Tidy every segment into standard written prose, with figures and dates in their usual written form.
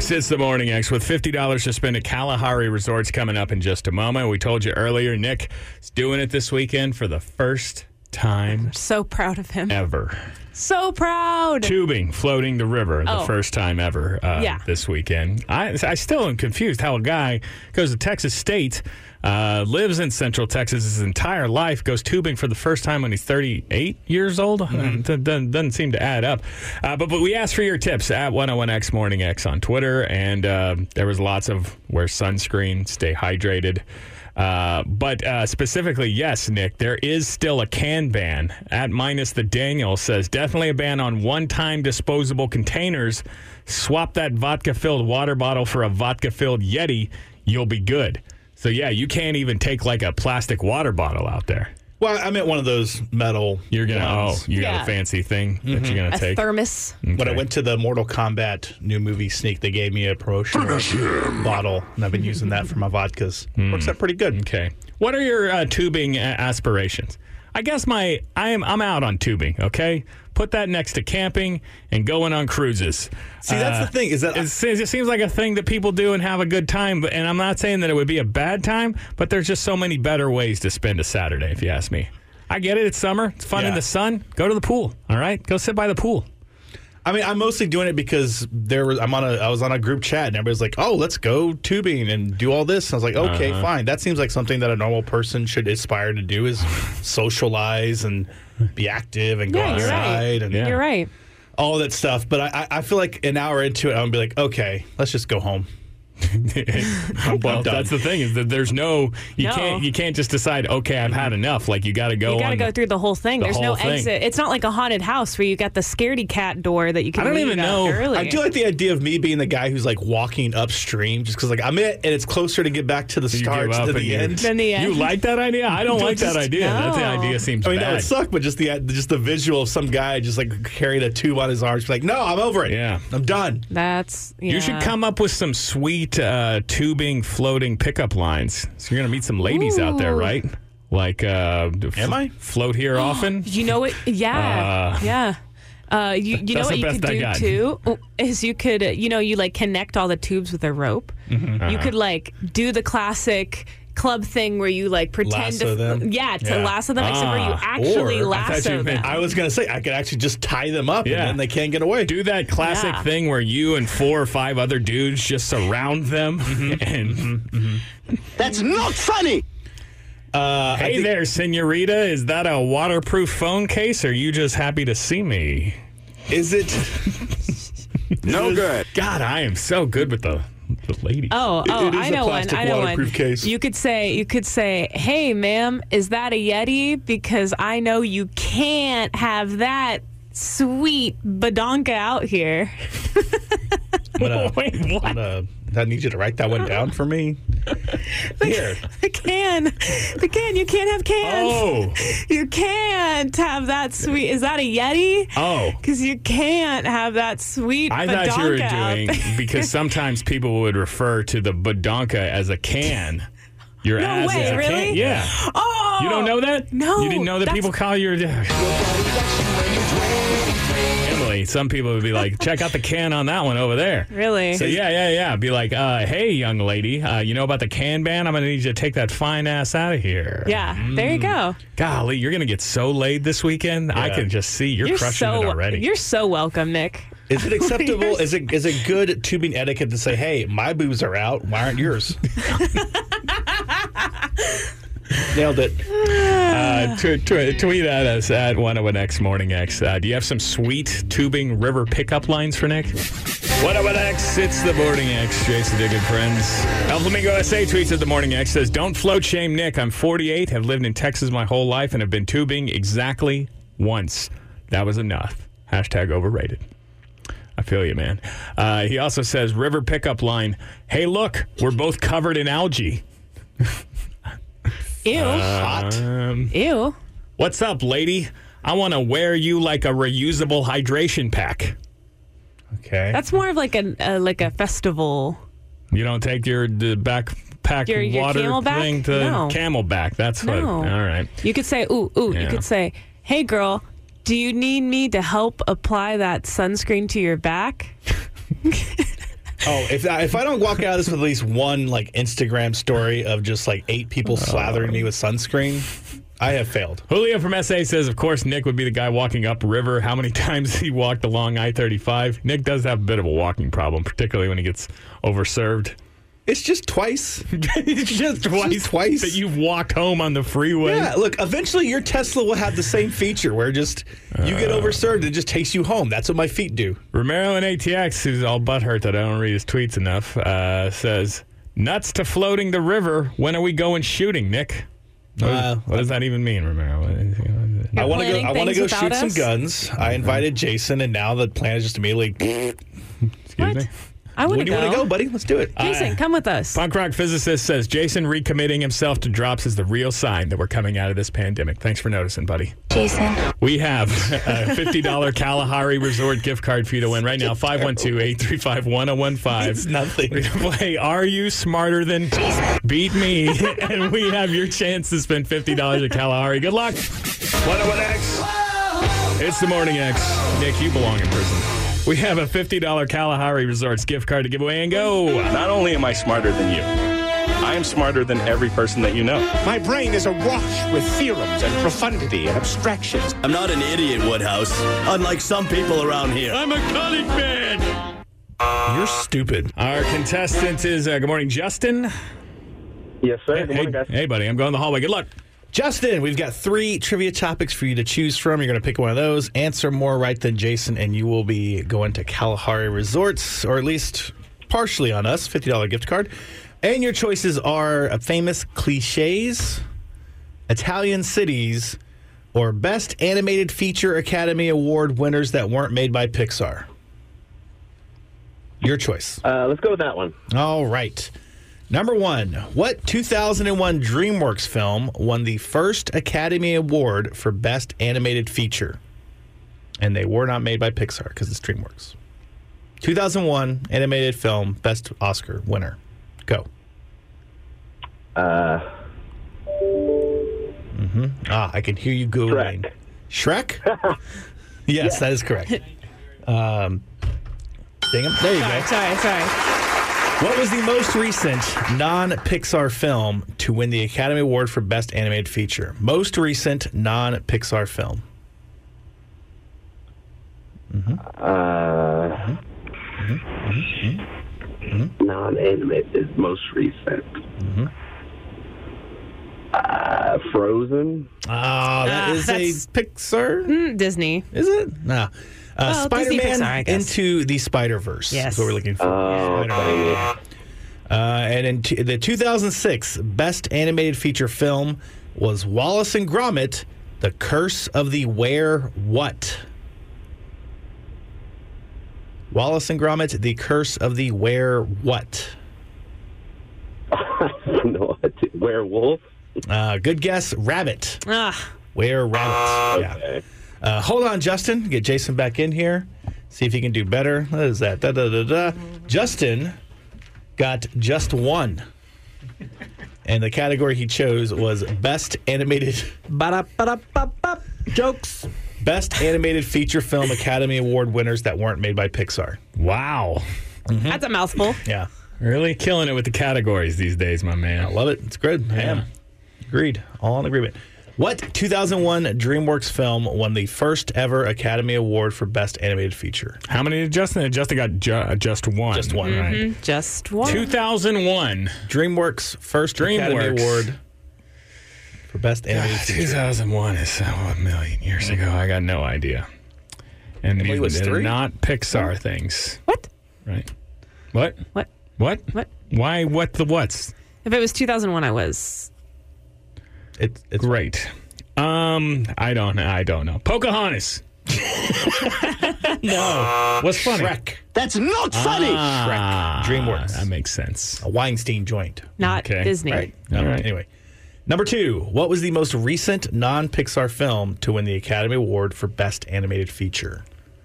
X. It's the Morning X with $50 to spend at Kalahari Resorts coming up in just a moment. We told you earlier, Nick is doing it this weekend for the first time. So proud of him. Ever. So proud. Tubing, floating the river, the first time ever this weekend. I still am confused how a guy goes to Texas State, lives in Central Texas his entire life, goes tubing for the first time when he's 38 years old. Doesn't seem to add up. But we asked for your tips at 101X Morning X on Twitter, and there was lots of wear sunscreen, stay hydrated. But specifically, yes, Nick, there is still a can ban. At Minus the Daniel says, definitely a ban on one-time disposable containers. Swap that vodka-filled water bottle for a vodka-filled Yeti. You'll be good. So, yeah, you can't even take like a plastic water bottle out there. Well, I meant one of those metal You're going to, ones. you got a fancy thing that you're going to take? A thermos. Okay. When I went to the Mortal Kombat new movie sneak, they gave me a promotional bottle, and I've been using that for my vodkas. Works out pretty good. Okay. What are your tubing aspirations? I guess I'm out on tubing, okay? Put that next to camping and going on cruises. See, that's the thing. Is that it seems like a thing that people do and have a good time, and I'm not saying that it would be a bad time, but there's just so many better ways to spend a Saturday, if you ask me. I get it. It's summer. It's fun in the sun. Go to the pool, all right? Go sit by the pool. I mean, I'm mostly doing it because I was on a group chat and everybody's like, "Oh, let's go tubing and do all this." And I was like, "Okay, fine." That seems like something that a normal person should aspire to do, is socialize and be active and go outside and You're right. all that stuff. But I feel like an hour into it, I'm gonna be like, "Okay, let's just go home." Well, that's the thing, is that there's you can't just decide, okay, I've had enough. Like, you got to go. You got to go through the whole thing. There's no exit. It's not like a haunted house where you got the scaredy cat door that you can. I don't even know. Early. I do like the idea of me being the guy who's like walking upstream, just because like I'm it, and it's closer to get back to the start to the end. Than the end. You like that idea? I don't like that idea. No. That idea seems I mean, bad. that would suck, but just the visual of some guy just like carrying a tube on his arms, like, no, I'm over it. Yeah, I'm done. That's You should come up with some sweet tubing floating pickup lines. So you're gonna meet some ladies out there, right? Like, am I float here often? You know what? Yeah, yeah. You know what you could do too is you could you like connect all the tubes with a rope. You could like do the classic club thing where you like pretend lasso them. Lasso them, except where you actually lasso them. I was gonna say I could actually just tie them up and then they can't get away. Do that classic thing where you and 4 or 5 other dudes just surround them. That's not funny. Hey there, senorita. Is that a waterproof phone case, or are you just happy to see me? Is it? No good. God, I am so good with the ladies. I know one. waterproof case. You could say, "Hey, ma'am, is that a Yeti? Because I know you can't have that sweet badonka out here." Wait, what? I need you to write that one down for me. Here. The can. You can't have cans. Oh. You can't have that sweet. Is that a Yeti? Oh. Because you can't have that sweet I thought you were badonka doing, because sometimes people would refer to the badonka as a can. Your ass way, is a really? can. Yeah. Oh! You don't know that? No. You didn't know that people call you... Emily, some people would be like, check out the can on that one over there. Really? So yeah. Be like, hey, young lady, you know about the can ban? I'm going to need you to take that fine ass out of here. Yeah, there you go. Golly, you're going to get so laid this weekend. I can just see you're crushing it already. You're so welcome, Nick. Is it acceptable? Is it good tubing etiquette to say, "Hey, my boobs are out. Why aren't yours?" Nailed it. Tweet at us at 101X Morning X. Do you have some sweet tubing river pickup lines for Nick? 101X, it's the Morning X. Jason Diggin, friends. El Flamingo SA tweets at the Morning X, says, "Don't float shame Nick. I'm 48, have lived in Texas my whole life, and have been tubing exactly once. That was enough. Hashtag overrated." I feel you, man. He also says, river pickup line, "Hey, look, we're both covered in algae." Ew. Hot. Ew. What's up, lady? I want to wear you like a reusable hydration pack. Okay. That's more of like a festival. You don't take your backpack Your water Camelback? thing to No. Camelback. That's what. No. All right. You could say, ooh. Yeah. You could say, "Hey, girl, do you need me to help apply that sunscreen to your back?" Oh, if I don't walk out of this with at least one like Instagram story of just like 8 people slathering me with sunscreen, I have failed. Julio from SA says, of course, Nick would be the guy walking upriver. How many times he walked along I-35? Nick does have a bit of a walking problem, particularly when he gets overserved. It's just twice. It's just twice that you've walked home on the freeway. Yeah, look, eventually your Tesla will have the same feature where just you get overserved and it just takes you home. That's what my feet do. Romero in ATX, who's all butthurt that I don't read his tweets enough, says, nuts to floating the river. When are we going shooting, Nick? What does that even mean, Romero? I want to go shoot some guns. I invited Jason, and now the plan is just immediately. Excuse me? I want to go. Where do you want to go, buddy? Let's do it. Jason, come with us. Punk rock physicist says Jason recommitting himself to drops is the real sign that we're coming out of this pandemic. Thanks for noticing, buddy. Jason. We have a $50 Kalahari Resort gift card for you to win right now. 512-835-1015. It's nothing. We play Are You Smarter Than Beat Me? And we have your chance to spend $50 at Kalahari. Good luck. 101X. It's the Morning X. Nick, you belong in prison. We have a $50 Kalahari Resorts gift card to give away and go. Not only am I smarter than you, I am smarter than every person that you know. My brain is awash with theorems and profundity and abstractions. I'm not an idiot, Woodhouse, unlike some people around here. I'm a college man. You're stupid. Our contestant is, good morning, Justin. Yes, sir. Good morning, guys. Hey, buddy, I'm going the hallway. Good luck. Justin, we've got 3 trivia topics for you to choose from. You're going to pick one of those, answer more right than Jason, and you will be going to Kalahari Resorts, or at least partially on us, $50 gift card. And your choices are famous cliches, Italian cities, or Best Animated Feature Academy Award winners that weren't made by Pixar. Your choice. Let's go with that one. All right. Number 1, what 2001 DreamWorks film won the first Academy Award for Best Animated Feature? And they were not made by Pixar because it's DreamWorks. 2001 animated film, best Oscar winner. Go. I can hear you Googling. Shrek? Yes, that is correct. Dang him. There you go. Sorry. What was the most recent non-Pixar film to win the Academy Award for Best Animated Feature? Most recent non-Pixar film. Non-animated, most recent. Frozen. That is a Pixar? Disney. Is it? No. Spider-Man Pixar, Into the Spider-Verse. Yes. That's what we're looking for. And in the 2006 Best Animated Feature film was Wallace and Gromit, The Curse of the Were-What? Wallace and Gromit, The Curse of the Were-What? I don't know. Werewolf? Good guess. Rabbit. Ah. Were-Rabbit. Okay. Yeah. Hold on, Justin. Get Jason back in here. See if he can do better. What is that? Justin got just 1. And the category he chose was Best Animated... Jokes. Best Animated Feature Film Academy Award winners that weren't made by Pixar. Wow. That's a mouthful. Yeah. Really killing it with the categories these days, my man. I love it. It's good. Yeah. Agreed. All in agreement. What 2001 DreamWorks film won the first ever Academy Award for Best Animated Feature? How many did Justin? Justin got just 1. Just 1, right? Just 1. 2001. DreamWorks first Academy Award for Best Animated Feature. 2001 is a million years ago. I got no idea. And these are not Pixar things. What? Right. What? What? What? What? Why? What the whats? If it was 2001, I was... It's great. I don't know. Pocahontas. No. What's funny? Shrek. That's not funny. Shrek. DreamWorks. That makes sense. A Weinstein joint. Not Disney. Right. All right. Anyway. Number 2. What was the most recent non-Pixar film to win the Academy Award for Best Animated Feature?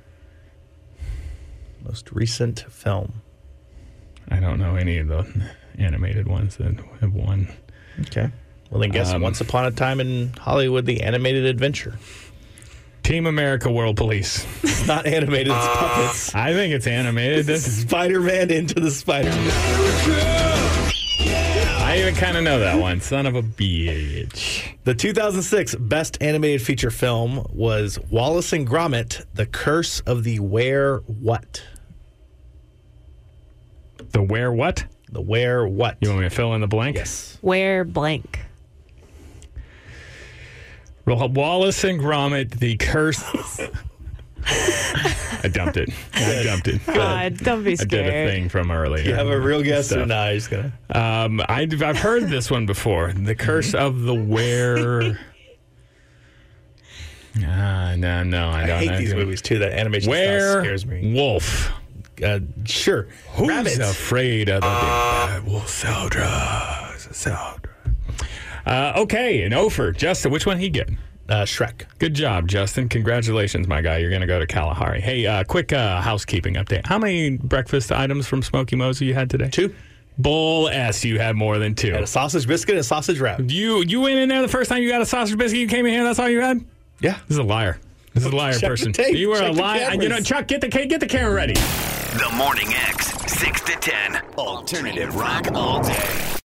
Most recent film. I don't know any of the animated ones that have won. Okay. Well, then guess Once Upon a Time in Hollywood, The Animated Adventure. Team America World Police. It's not animated, it's puppets. I think it's animated. Spider-Man Into the Spider-Man. I even kind of know that one. Son of a bitch. The 2006 Best Animated Feature Film was Wallace and Gromit, The Curse of the Were-What. The Were-What? The Were-What. You want me to fill in the blank? Yes. Where blank. Wallace and Gromit, The Curse... I dumped it. God, don't be scared. I did a thing from earlier. You have a real guess or not? Just gonna. I've heard this one before. The Curse of the Were. No, I don't. I hate these movies too. That animation style scares me. Wolf. Sure. Who's Rabbit. afraid of the big bad wolf? Sell drugs. Okay, an Ophir. Justin, which one he get? Shrek. Good job, Justin. Congratulations, my guy. You're going to go to Kalahari. Hey, quick housekeeping update. How many breakfast items from Smoky Moser you had today? 2. Bull S, you had more than 2. I had a sausage biscuit and a sausage wrap. You went in there the first time you got a sausage biscuit, you came in here, that's all you had? Yeah. This is a liar. This is a liar person. You were a liar. You know, Chuck, get the camera ready. The Morning X, 6 to 10. Alternative rock all day.